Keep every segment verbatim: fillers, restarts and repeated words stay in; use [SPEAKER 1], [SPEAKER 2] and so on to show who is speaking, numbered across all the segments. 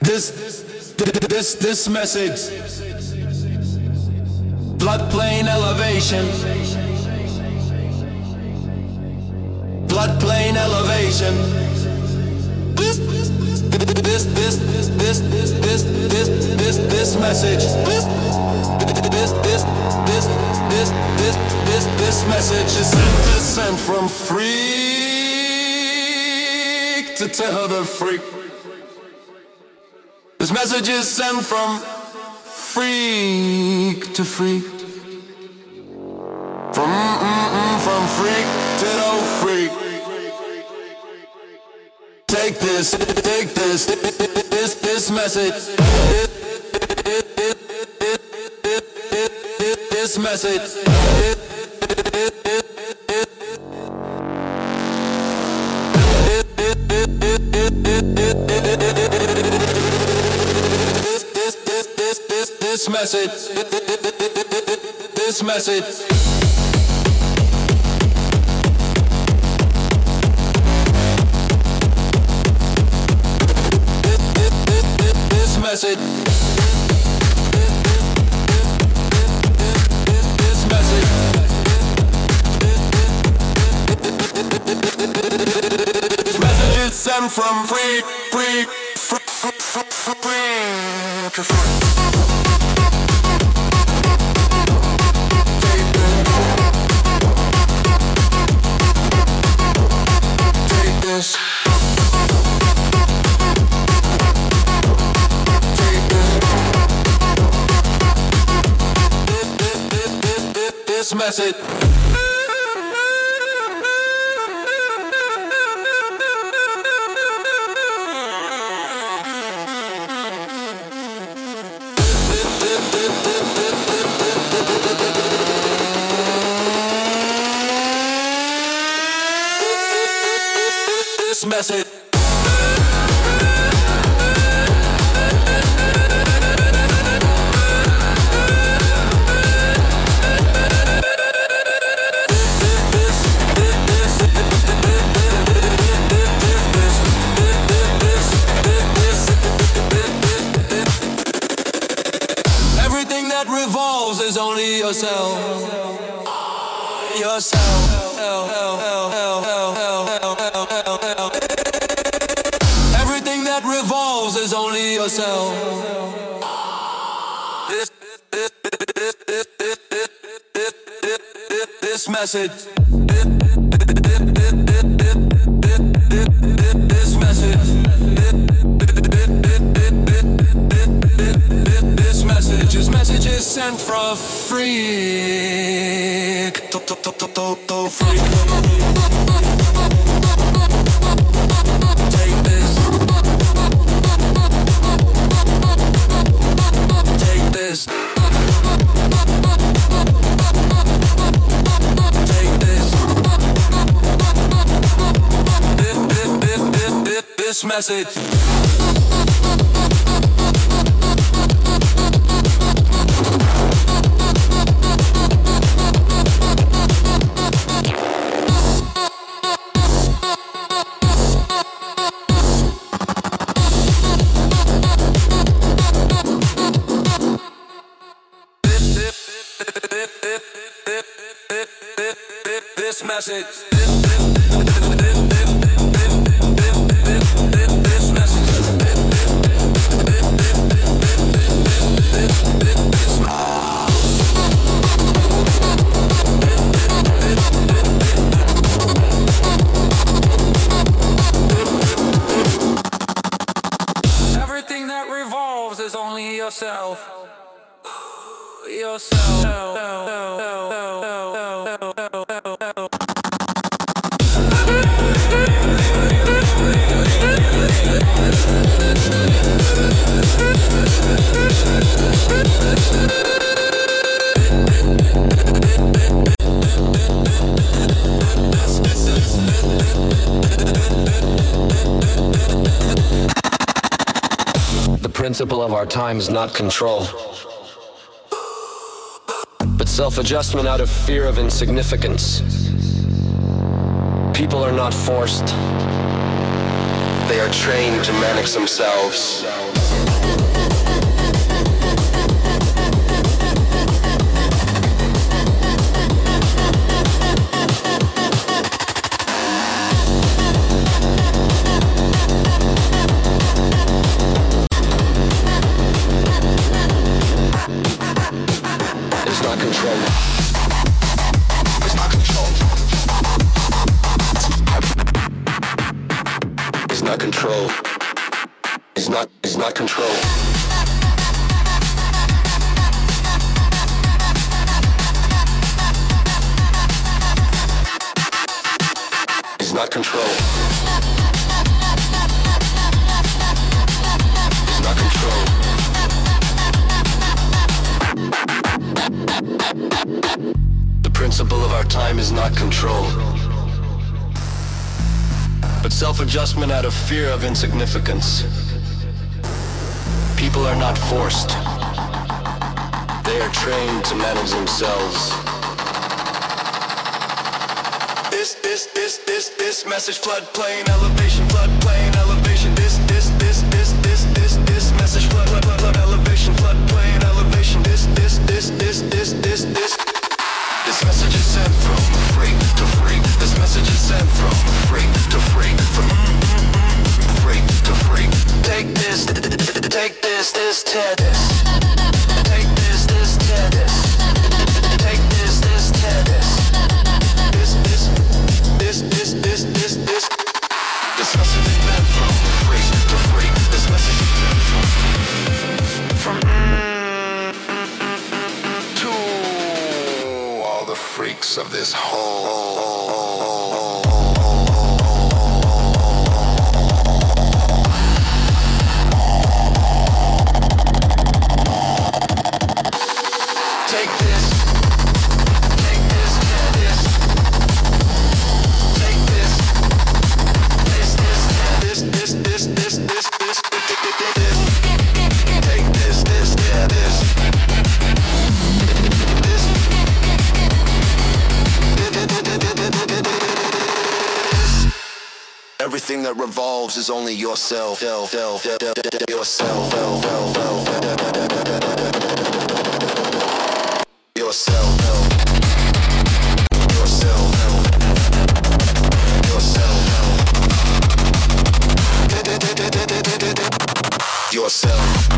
[SPEAKER 1] This, this, this message. Floodplain elevation. Floodplain elevation. This, this, this, this, this, this, this, this, this message. This, this, this, this, this, this, this, this message is sent, sent from freak to tell the freak. This message is sent from freak to freak. From mm-mm, from freak to no freak. Take this, take this, this, this message. This message. This message, this message, this message, this message, this message is sent from free, free, free, free, free to free. This. This message. This message. Everything that revolves is only yourself. Yourself. Everything that revolves is only yourself. This, this, this, this, this, this, this, this, this message. This message. This message. This message is sent from freak to to to to to to freak. Take this. Take this. Take this. This, this, this, this, this, this message. This message. This message. Everything that revolves is only yourself. Yourself.
[SPEAKER 2] The principle of our time is not control, but self-adjustment out of fear of insignificance. People are not forced. They are trained to manage themselves. is not control. Is not control. Is not control. The principle of our time is not control, but self-adjustment out of fear of insignificance. People are not forced. They are trained to manage themselves. This, this, this, this, this message floodplain, elevation, floodplain, elevation. This, this, this, this, this, this, this message flood, flood, flood, flood, elevation, floodplain, elevation. This, this, this, this, this, this, this. This message is sent from free to free. This message is sent from free to free. From free to free. Take this, take this, this, tear this. Take this, this, tear this. Take this, this, tear this. This, this, this, this, this, this, this. This message is meant from free to free. This message is meant from from to all the freaks of this whole. Everything that revolves is only yourself, yourself, yourself, yourself, yourself, yourself.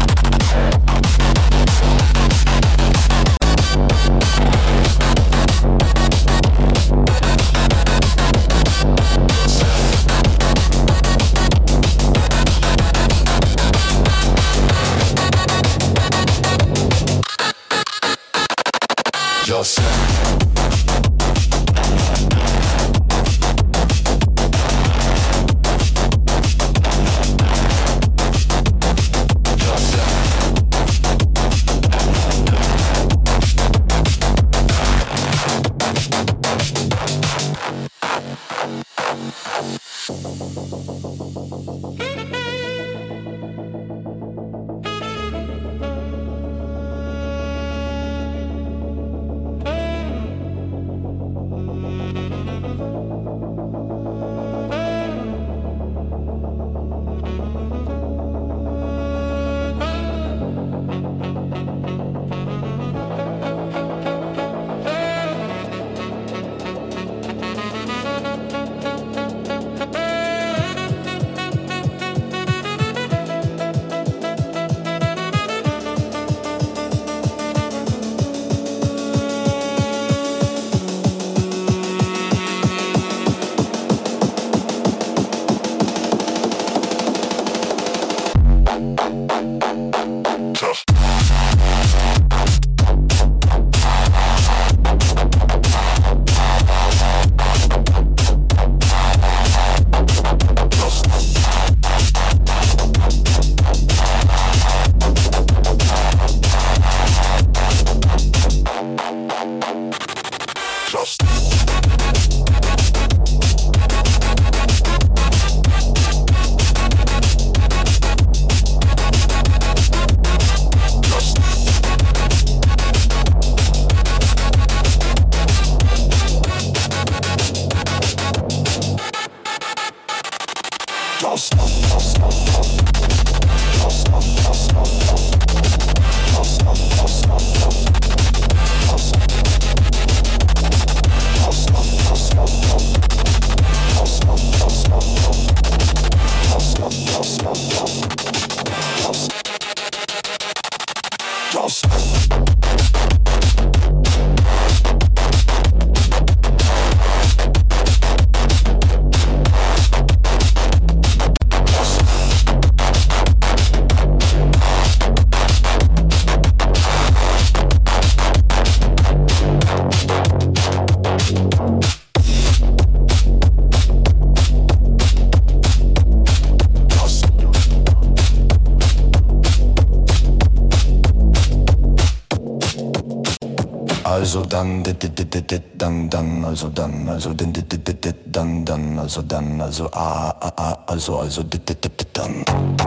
[SPEAKER 1] Also dann, dit, dit, dit, dit, dit, dann, dann, also dann, also din, dit, dit, dit, dit, dann, dann, also dann, also ah, ah, ah, also, also dit, dit, dit, dit, dann.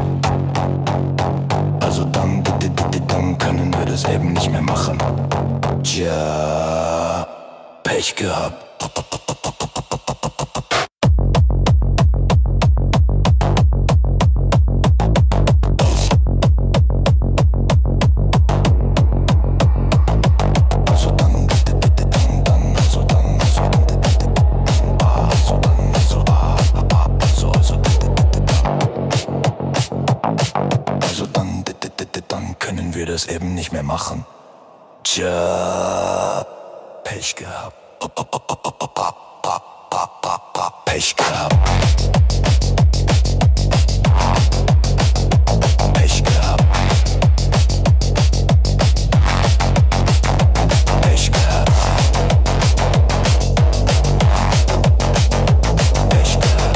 [SPEAKER 1] Also dann, dit, dit, dit, dit, dann können wir das eben nicht mehr machen. Tja, Pech gehabt. Das eben nicht mehr machen. Tja, Pech gehabt. Pech gehabt. Pech gehabt. Pech gehabt. Pech gehabt.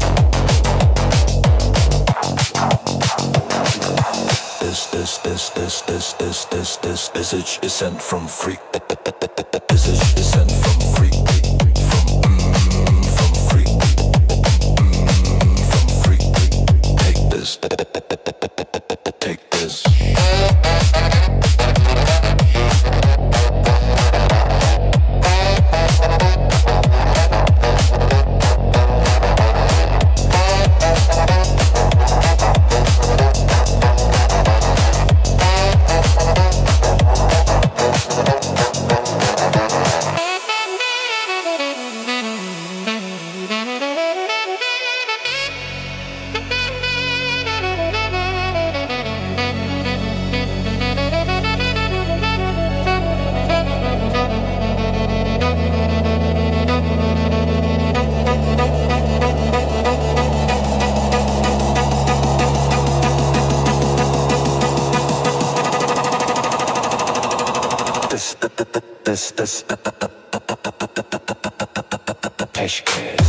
[SPEAKER 1] This, this, this, this, this, this, this, this message is sent from freak. Message is sent from freak. From, mm, from freak. Mm, from freak. Take this. Take this. This, this, Peşkeş.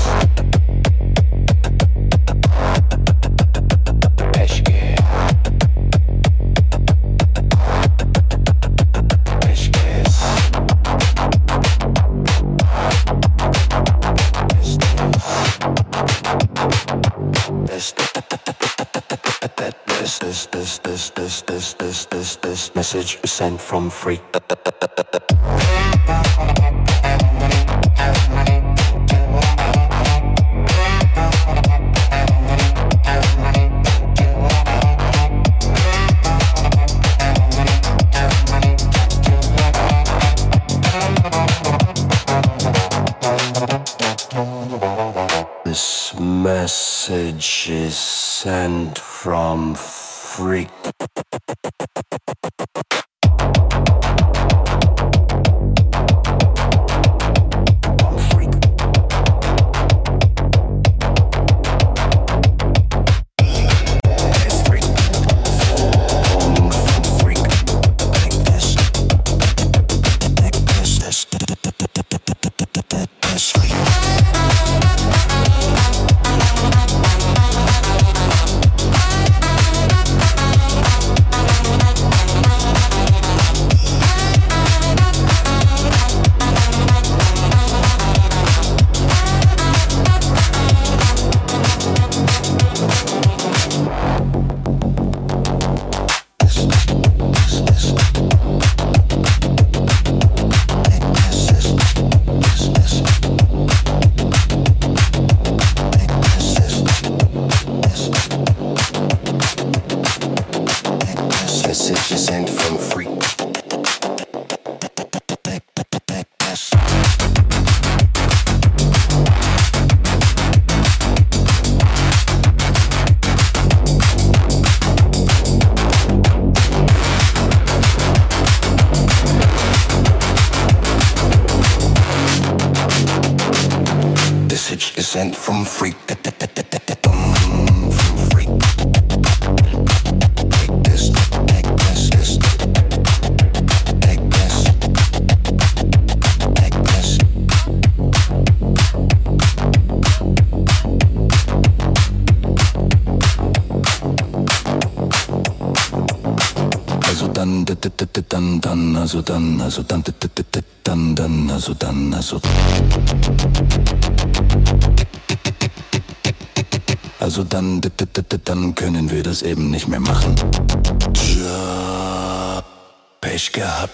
[SPEAKER 1] Peşkeş. Peşkeş. This, this, this, this, this, this, this, this, this, this message is sent from freak. This message is sent from freak. Message is sent from freak. Message is sent from freak. Also dann, dann, dann, also dann, also dann, dann, dann, also dann, also. Also dann, dann können wir das eben nicht mehr machen. Tja, Pech gehabt.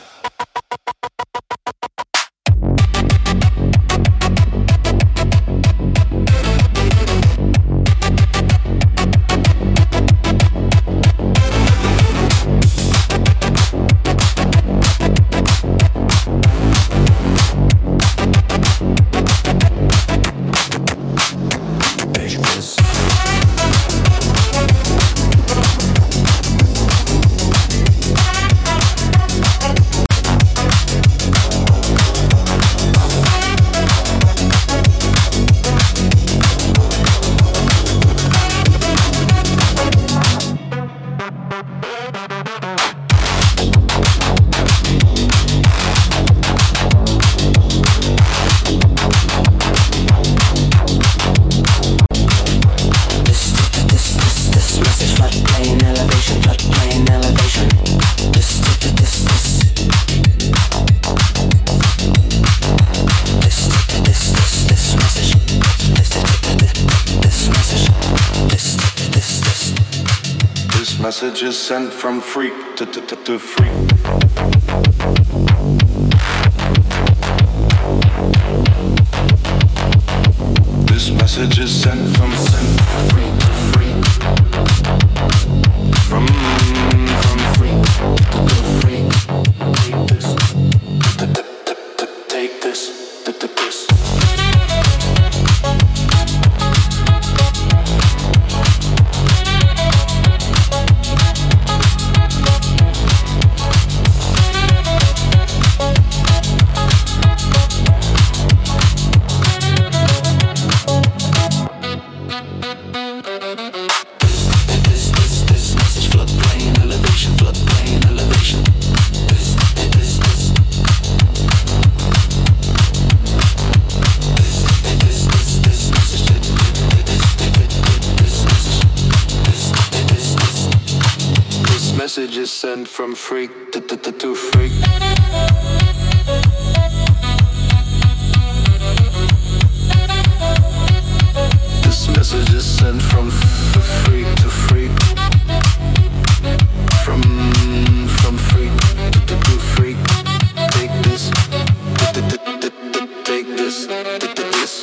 [SPEAKER 2] Messages sent from freak to, to, to, to freak. This message is sent from sent from freak to freak. From from freak to, to freak. Take this. To, to, to, to, take this. To, to, this. Messages sent from freak to, to, to, to freak. This message is sent from f- freak to freak. From from freak to, to, to freak. Take this. To, to, to, to, to, take this. To, to, this.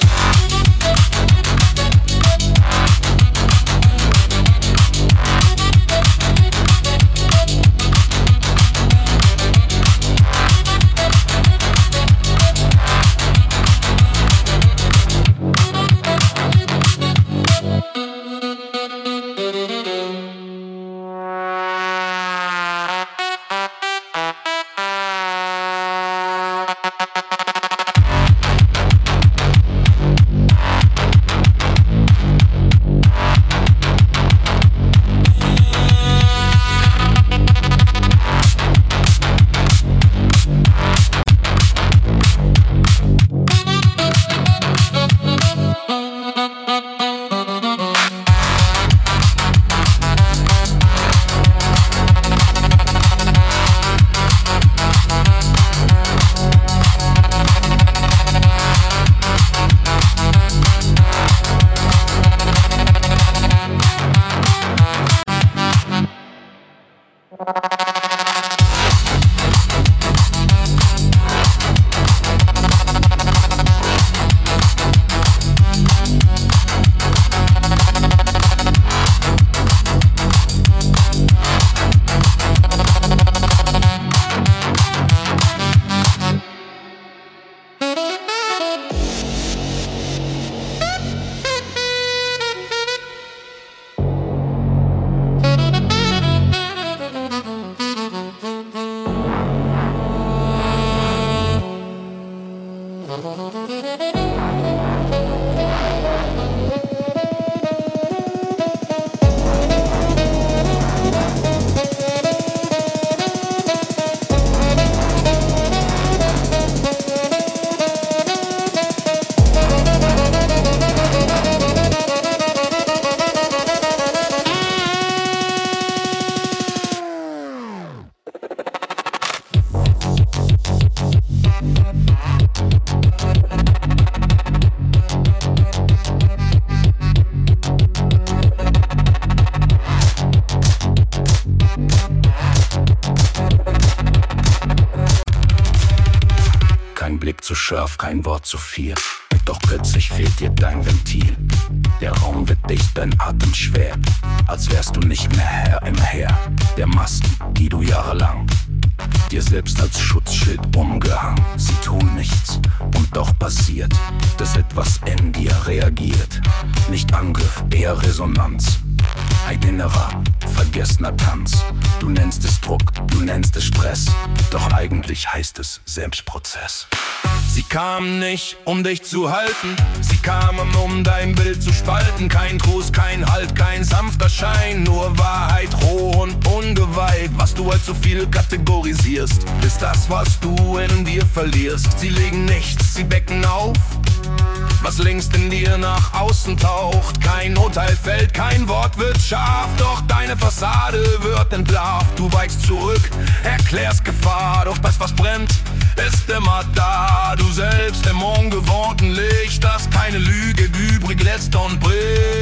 [SPEAKER 3] Blick zu scharf, kein Wort zu viel. Doch plötzlich fehlt dir dein Ventil. Der Raum wird dicht, dein Atem schwer, als wärst du nicht mehr Herr im Heer der Masken, die du jahrelang dir selbst als Schutzschild umgehangen. Sie tun nichts und doch passiert, dass etwas in dir reagiert. Nicht Angriff, eher Resonanz. Ein innerer, vergessener Tanz. Du nennst es Druck, du nennst es Stress, doch eigentlich heißt es Selbstprozess. Sie kamen nicht, um dich zu halten, sie kamen, um dein Bild zu spalten. Kein Trost, kein Halt, kein sanfter Schein, nur Wahrheit, roh und ungeweiht. Was du als so viel kategorisierst, ist das, was du in dir verlierst. Sie legen nichts, sie decken auf, was längst in dir nach außen taucht. Kein Urteil fällt, kein Wort wird scharf, doch deine Fassade wird entlarvt. Du weichst zurück, erklärst Gefahr, doch das, was brennt, ist immer da. Du selbst im ungewohnten Licht, das keine Lüge übrig lässt und bricht.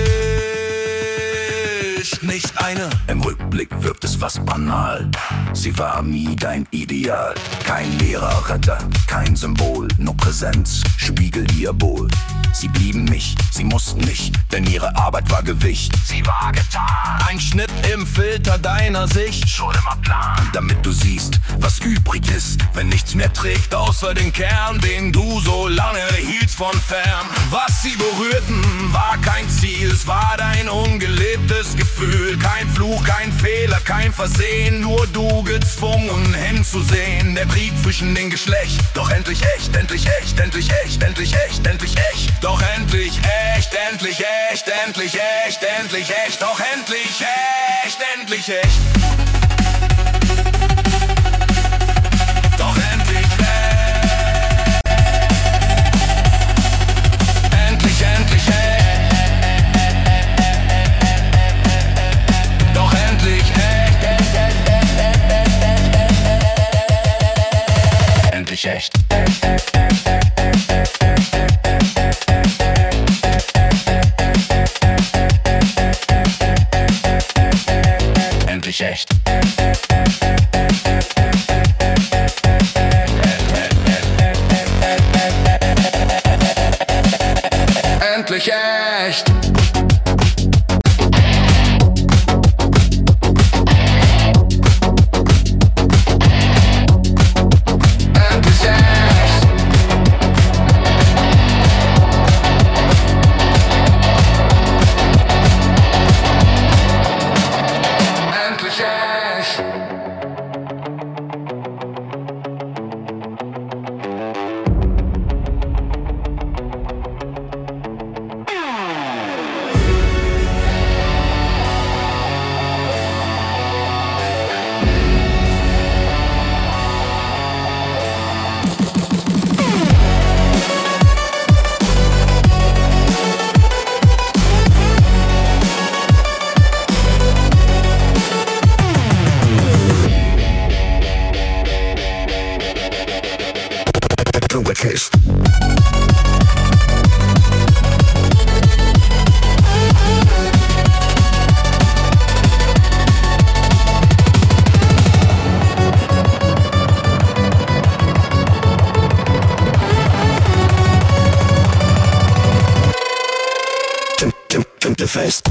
[SPEAKER 3] Nicht eine. Im Rückblick wirkt es fast banal. Sie war nie dein Ideal. Kein Lehrer, Retter, kein Symbol, nur Präsenz, Spiegel ihr wohl. Sie blieben nicht, sie mussten nicht, denn ihre Arbeit war Gewicht. Sie war getan. Ein Schnitt im Filter deiner Sicht, schon immer Plan, damit du siehst, was übrig ist, wenn nichts mehr trägt, außer den Kern, den du so lange hieltst von fern. Was sie berührten, war kein Ziel, es war dein ungelebtes Gefühl. Kein Fluch, kein Fehler, kein Versehen, nur du gezwungen hinzusehen. Der Krieg zwischen den Geschlecht, doch endlich echt, endlich echt, endlich echt, endlich echt, endlich echt. Doch endlich echt, endlich echt, endlich echt, endlich echt, doch endlich echt, endlich echt. Doch endlich echt. Endlich, endlich echt. Doch endlich echt. Endlich echt. Endlich echt. Endlich echt. Case. Face.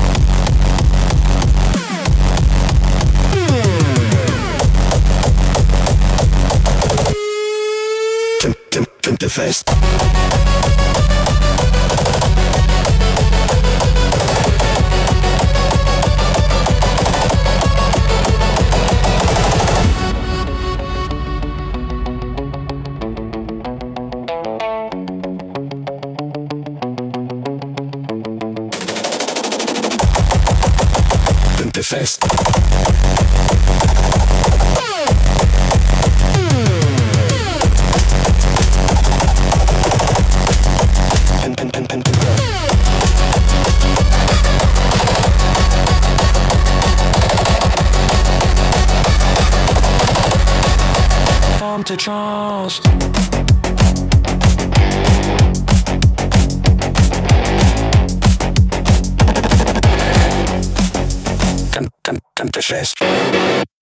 [SPEAKER 3] The face. The face. To Charles. Can, can, can the fest.